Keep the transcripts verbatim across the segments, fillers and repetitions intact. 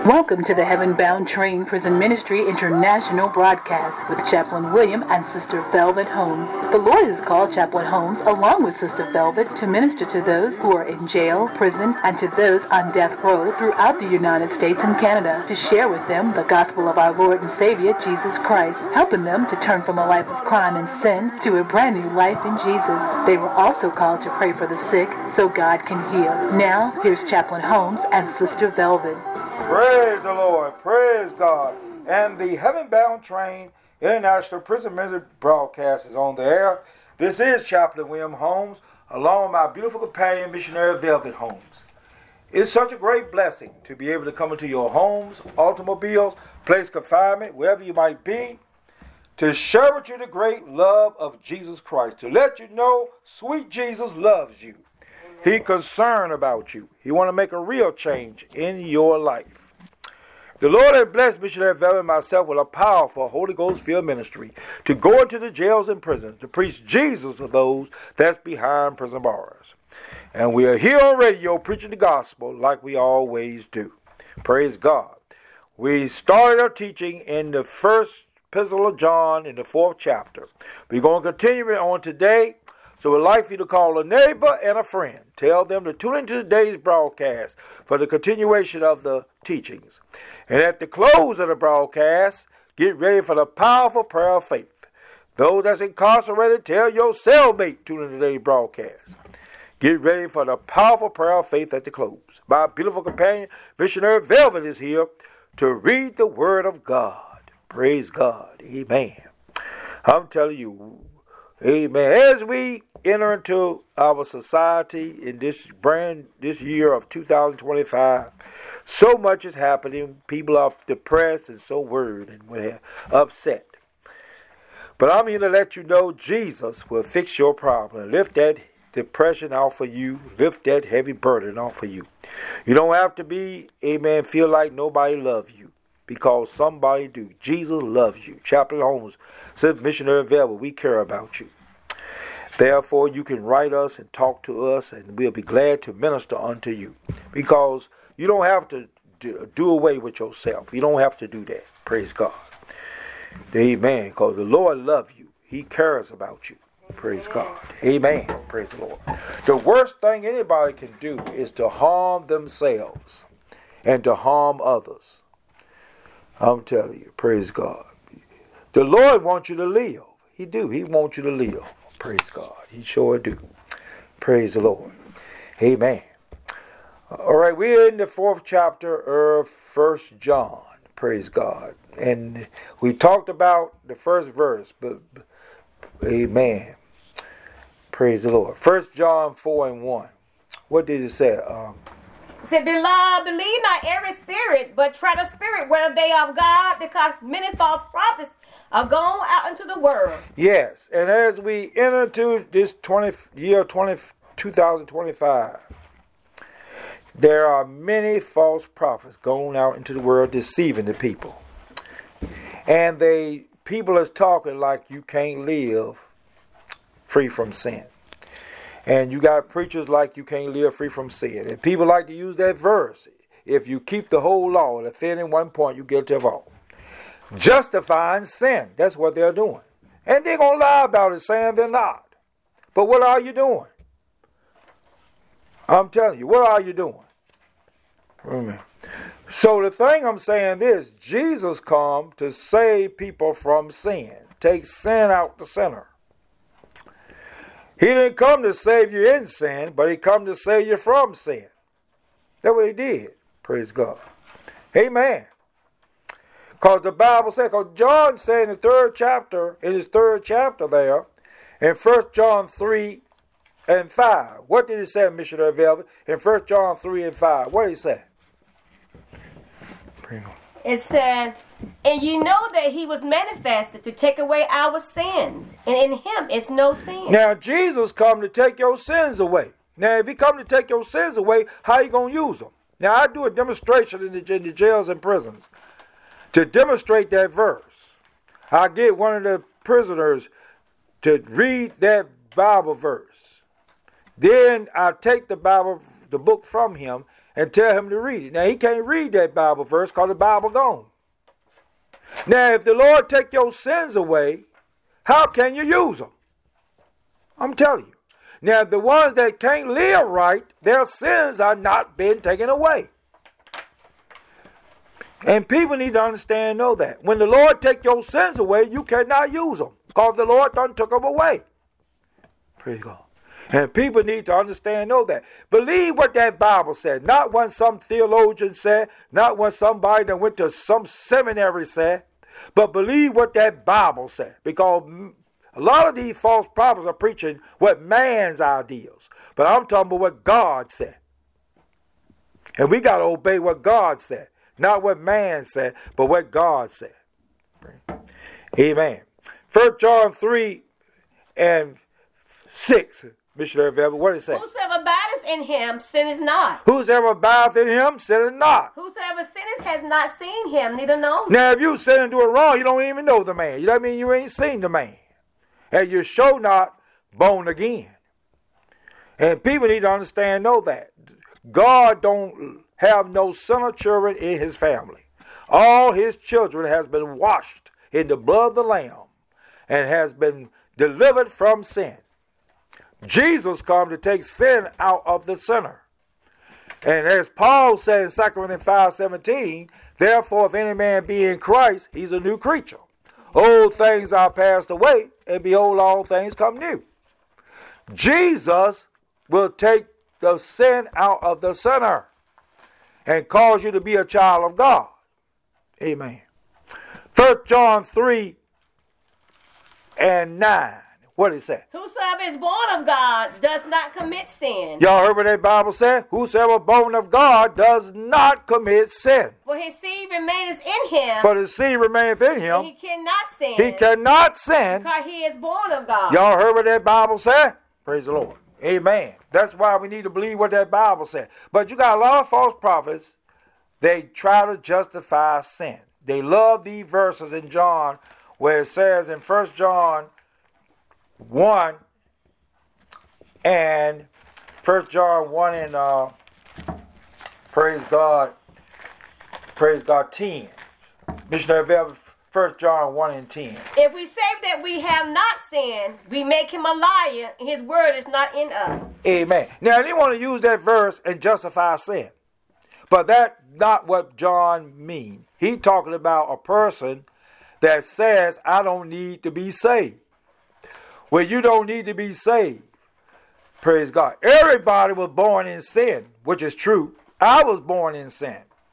Welcome to the Heaven Bound Train Prison Ministry International broadcast with Chaplain William and Sister Velvet Holmes. The Lord has called Chaplain Holmes along with Sister Velvet to minister to those who are in jail, prison, and to those on death row throughout the United States and Canada to share with them the gospel of our Lord and Savior, Jesus Christ, helping them to turn from a life of crime and sin to a brand new life in Jesus. They were also called to pray for the sick so God can heal. Now, here's Chaplain Holmes and Sister Velvet. Praise the Lord. Praise God. And the Heaven Bound Train International Prison Ministry broadcast is on the air. This is Chaplain William Holmes, along with my beautiful companion, Missionary Velvet Holmes. It's such a great blessing to be able to come into your homes, automobiles, place of confinement, wherever you might be, to share with you the great love of Jesus Christ, to let you know sweet Jesus loves you. He's concerned about you. He wants to make a real change in your life. The Lord has blessed Missionary Velvet and myself with a powerful Holy Ghost-filled ministry to go into the jails and prisons to preach Jesus to those that's behind prison bars. And we are here on radio preaching the gospel like we always do. Praise God. We started our teaching in the first epistle of John in the fourth chapter. We're going to continue it on today. So we'd like for you to call a neighbor and a friend. Tell them to tune into today's broadcast for the continuation of the teachings. And at the close of the broadcast, get ready for the powerful prayer of faith. Those that's incarcerated, tell your cellmate tune into today's broadcast. Get ready for the powerful prayer of faith at the close. My beautiful companion, Missionary Velvet, is here to read the Word of God. Praise God. Amen. I'm telling you, amen. As we enter into our society in this brand, this year of two thousand twenty-five, so much is happening. People are depressed and so worried and upset. But I'm here to let you know Jesus will fix your problem. Lift that depression off for you. Lift that heavy burden off for you. You don't have to be, amen, feel like nobody loves you, because somebody do. Jesus loves you. Chaplain Holmes said, Missionary Velvet, we care about you. Therefore, you can write us and talk to us, and we'll be glad to minister unto you. Because you don't have to do away with yourself. You don't have to do that. Praise God. Amen. Because the Lord loves you. He cares about you. Praise God. Amen. Praise the Lord. The worst thing anybody can do is to harm themselves and to harm others. I'm telling you. Praise God. The Lord wants you to live. He do. He wants you to live. Praise God. He sure do. Praise the Lord. Amen. All right, we're in the fourth chapter of First John. Praise God. And we talked about the first verse, but amen. Praise the Lord. First John four and one. What did it say? Um, It said, Beloved, believe not every spirit, but try the spirit whether they are of God, because many false prophets are gone out into the world. Yes, and as we enter into this twenty year twenty, two thousand twenty-five, there are many false prophets going out into the world deceiving the people. And they people are talking like you can't live free from sin. And you got preachers like you can't live free from sin. And people like to use that verse. If you keep the whole law and offend in one point, you're guilty of all. Justifying sin. That's what they're doing. And they're going to lie about it, saying they're not. But what are you doing? I'm telling you, what are you doing? Amen. So the thing I'm saying is, Jesus come to save people from sin. Take sin out the sinner. He didn't come to save you in sin, but he come to save you from sin. That's what he did. Praise God. Amen. Because the Bible said, because John said in the third chapter, in his third chapter there, in First John three and five. What did he say, Missionary Velvet? In First John three and five. What did he say? It said, and you know that he was manifested to take away our sins, and in him it's no sin. Now, Jesus come to take your sins away. Now, if he come to take your sins away, how you going to use them? Now, I do a demonstration in the, in the jails and prisons to demonstrate that verse. I get one of the prisoners to read that Bible verse. Then I take the Bible, the book from him, and tell him to read it. Now, he can't read that Bible verse because the Bible gone. Now, if the Lord take your sins away, how can you use them? I'm telling you. Now, the ones that can't live right, their sins are not being taken away. And people need to understand and know that. When the Lord take your sins away, you cannot use them because the Lord done took them away. Praise God. And people need to understand and know that. Believe what that Bible said. Not what some theologian said. Not what somebody that went to some seminary said. But believe what that Bible said. Because a lot of these false prophets are preaching what man's ideals. But I'm talking about what God said. And we got to obey what God said. Not what man said, but what God said. Amen. First John three and six. Missionary Velvet, what did it say? Whosoever abideth in him sinneth not. Whosoever abideth in him sinneth not. Whosoever sinneth has not seen him, neither knows him. Now, if you sin and do it wrong, you don't even know the man. You know what I mean? You ain't seen the man. And you're sure not born again. And people need to understand and know that. God don't have no son or children in his family. All his children has been washed in the blood of the Lamb and has been delivered from sin. Jesus come to take sin out of the sinner. And as Paul said in Second Corinthians five seventeen, therefore if any man be in Christ, he's a new creature. Old things are passed away, and behold, all things come new. Jesus will take the sin out of the sinner and cause you to be a child of God. Amen. First John three and nine. What did it say? Whosoever is born of God does not commit sin. Y'all heard what that Bible said? Whosoever born of God does not commit sin. For his seed remaineth in him. For the seed remaineth in him. And he cannot sin. He cannot sin. Because he is born of God. Y'all heard what that Bible said? Praise the Lord. Amen. That's why we need to believe what that Bible said. But you got a lot of false prophets. They try to justify sin. They love these verses in John where it says in First John one and First John one and uh, praise God, praise God ten. Missionary Velvet, First John one and ten. If we say that we have not sinned, we make him a liar, and his word is not in us. Amen. Now they want to use that verse and justify sin, but that's not what John means. He talking about a person that says, "I don't need to be saved." Well, you don't need to be saved. Praise God. Everybody was born in sin, which is true. I was born in sin.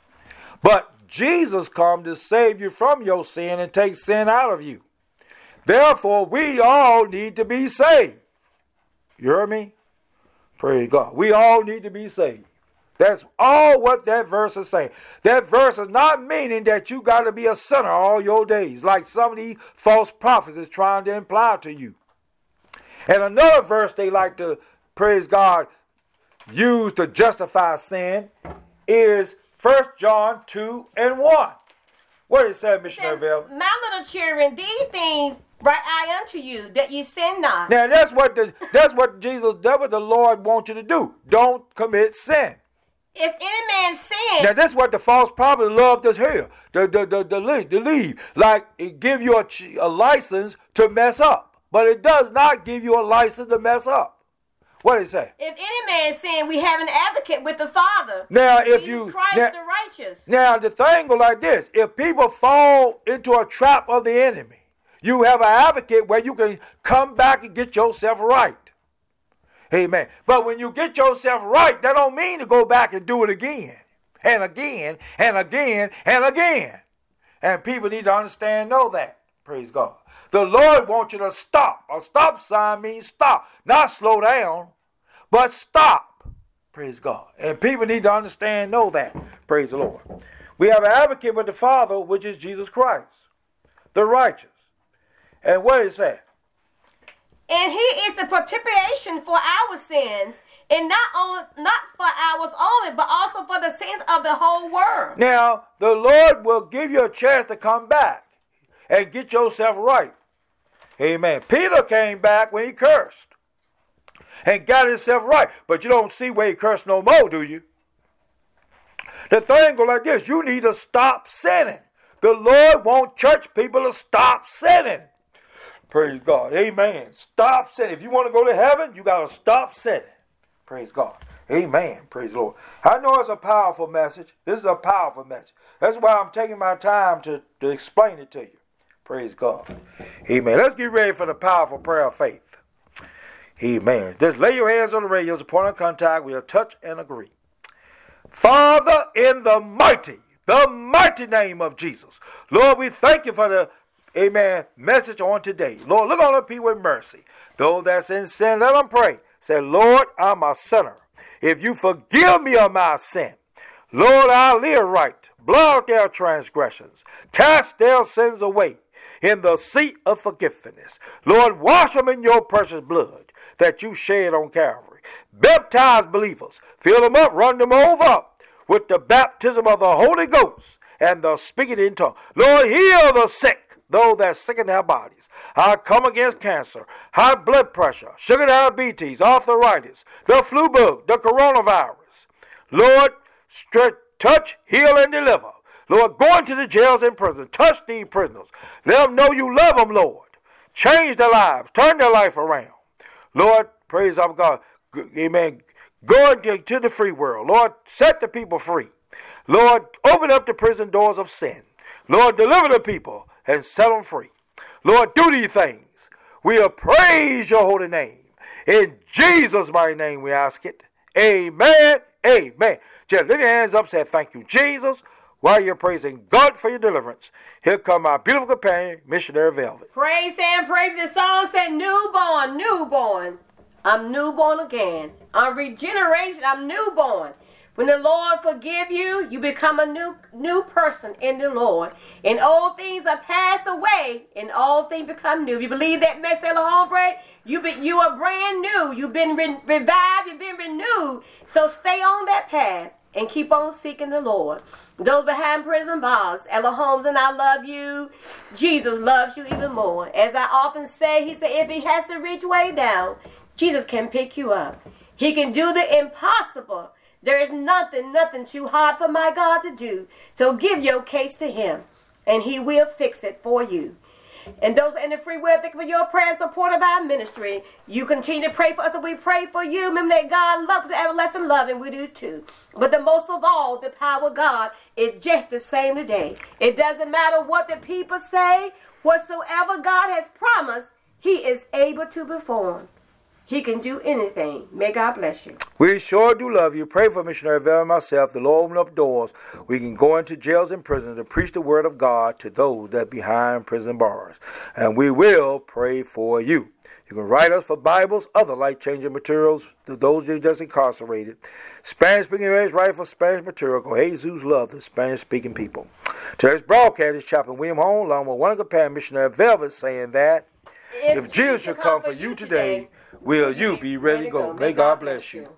But Jesus come to save you from your sin and take sin out of you. Therefore, we all need to be saved. You hear me? Praise God. We all need to be saved. That's all what that verse is saying. That verse is not meaning that you got to be a sinner all your days, like some of these false prophets is trying to imply to you. And another verse they like to, praise God, use to justify sin is First John two and one. What did it say, Missionary Velvet? My little children, these things write I unto you, that you sin not. Now that's what the that's what Jesus, that's what the Lord wants you to do. Don't commit sin. If any man sin, now this is what the false prophet love to hear, the the the the leave, the leave. Like it give you a, a license to mess up. But it does not give you a license to mess up. What did it say? If any man sin, we have an advocate with the Father. Now, if Jesus you Christ now, the righteous. Now the thing goes like this: if people fall into a trap of the enemy, you have an advocate where you can come back and get yourself right. Amen. But when you get yourself right, that don't mean to go back and do it again and again and again and again. And people need to understand, know that. Praise God. The Lord wants you to stop. A stop sign means stop. Not slow down, but stop. Praise God. And people need to understand, know that. Praise the Lord. We have an advocate with the Father, which is Jesus Christ, the righteous. And what is that? And he is the propitiation for our sins, and not only not for ours only, but also for the sins of the whole world. Now, the Lord will give you a chance to come back and get yourself right. Amen. Peter came back when he cursed and got himself right. But you don't see where he cursed no more, do you? The thing go like this. You need to stop sinning. The Lord wants church people to stop sinning. Praise God. Amen. Stop sinning. If you want to go to heaven, you got to stop sinning. Praise God. Amen. Praise the Lord. I know it's a powerful message. This is a powerful message. That's why I'm taking my time to, to explain it to you. Praise God. Amen. Let's get ready for the powerful prayer of faith. Amen. Just lay your hands on the radio. It's a point of contact. We'll touch and agree. Father, in the mighty, the mighty name of Jesus. Lord, we thank you for the, amen, message on today. Lord, look on the people with mercy. Those that's in sin, let them pray. Say, Lord, I'm a sinner. If you forgive me of my sin, Lord, I'll live right. Blot out their transgressions. Cast their sins away in the seat of forgiveness. Lord, wash them in your precious blood that you shed on Calvary. Baptize believers. Fill them up, run them over with the baptism of the Holy Ghost and the speaking in tongues. Lord, heal the sick, those that are sick in their bodies. I come against cancer, high blood pressure, sugar diabetes, arthritis, the flu bug, the coronavirus. Lord, stretch, touch, heal, and deliver. Lord, go into the jails and prisons. Touch these prisoners. Let them know you love them, Lord. Change their lives. Turn their life around. Lord, praise our God. Amen. Go into the free world. Lord, set the people free. Lord, open up the prison doors of sin. Lord, deliver the people and set them free. Lord, do these things. We'll praise your holy name. In Jesus' mighty name we ask it. Amen. Amen. Just lift your hands up and say thank you, Jesus, while you're praising God for your deliverance. Here come my beautiful companion, Missionary Velvet. Praise and praise. The song said, newborn, newborn. I'm newborn again. I'm regeneration. I'm newborn. When the Lord forgive you, you become a new new person in the Lord. And old things are passed away, and all things become new. If you believe that message, hombre, you be, you are brand new. You've been re- revived. You've been renewed. So stay on that path and keep on seeking the Lord. Those behind prison bars, Ella Holmes and I love you. Jesus loves you even more. As I often say, he said, if he has to reach way down, Jesus can pick you up. He can do the impossible. There is nothing, nothing too hard for my God to do. So give your case to him, and he will fix it for you. And those in the free will, thank you for your prayer and support of our ministry. You continue to pray for us, and we pray for you. Remember that God loves the everlasting love, and we do too. But the most of all, the power of God is just the same today. It doesn't matter what the people say. Whatsoever God has promised, he is able to perform. He can do anything. May God bless you. We sure do love you. Pray for Missionary Velvet and myself. The Lord open up doors. We can go into jails and prisons to preach the word of God to those that behind prison bars. And we will pray for you. You can write us for Bibles, other life-changing materials to those who are just incarcerated. Spanish-speaking areas, write for Spanish material. Go, Jesus loves the Spanish-speaking people. Today's broadcast is Chaplain William Holmes, along with one companion, Missionary Velvet, saying that if, if Jesus should come for you today, will you be ready to go? May God bless you.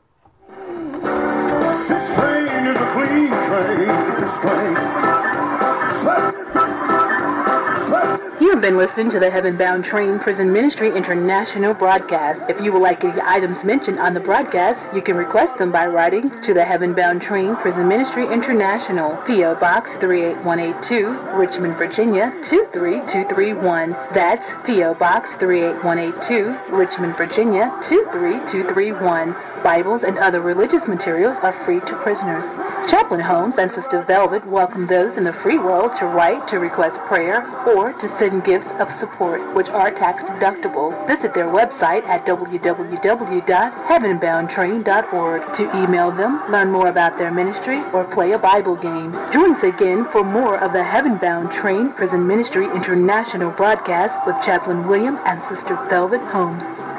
This train is a clean train. This train. You have been listening to the Heaven Bound Train Prison Ministry International broadcast. If you would like any items mentioned on the broadcast, you can request them by writing to the Heaven Bound Train Prison Ministry International, P O Box three eight one eight two, Richmond, Virginia two three two three one. That's P O Box three eight one eight two, Richmond, Virginia two three two three one. Bibles and other religious materials are free to prisoners. Chaplain Holmes and Sister Velvet welcome those in the free world to write, to request prayer, or to send gifts of support, which are tax deductible. Visit their website at w w w dot heaven bound train dot org to email them, learn more about their ministry, or play a Bible game. Join us again for more of the Heaven Bound Train Prison Ministry International broadcast with Chaplain William and Sister Velvet Holmes.